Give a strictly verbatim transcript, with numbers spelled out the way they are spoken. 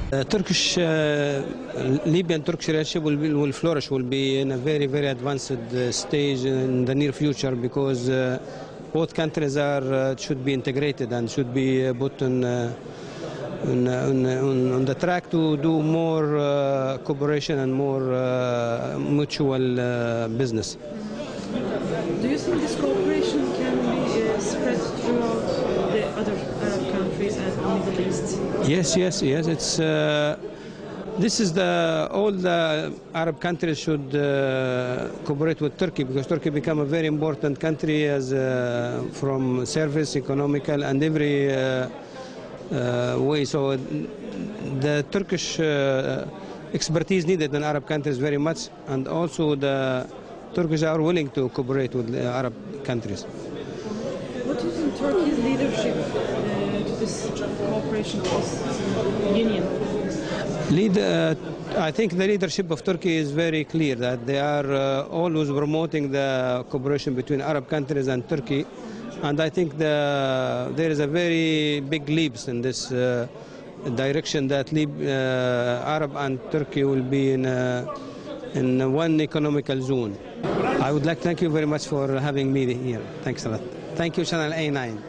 Uh, Turkish, uh, Libyan-Turkish relationship will, be, will flourish, will be in a very, very advanced uh, stage in the near future because uh, both countries are uh, should be integrated and should be uh, put on, uh, on, on, on, on the track to do more uh, cooperation and more uh, mutual uh, business. Do you think this cooperation can be uh, spread throughout the other Arab countries and the Middle East? Yes, yes, yes. It's uh, this is the all the Arab countries should uh, cooperate with Turkey because Turkey become a very important country as uh, from service, economical, and every uh, uh, way. So the Turkish uh, expertise needed in Arab countries very much, and also the Turkish are willing to cooperate with the Arab countries. What do you think Turkey's leadership uh, to this cooperation, to this union? Lead, uh, I think the leadership of Turkey is very clear that they are uh, always promoting the cooperation between Arab countries and Turkey, and I think the, there is a very big leaps in this uh, direction that Lib, uh, Arab and Turkey will be in, a, in one economical zone. I would like to thank you very much for having me here. Thanks a lot. Thank you, Channel A nine.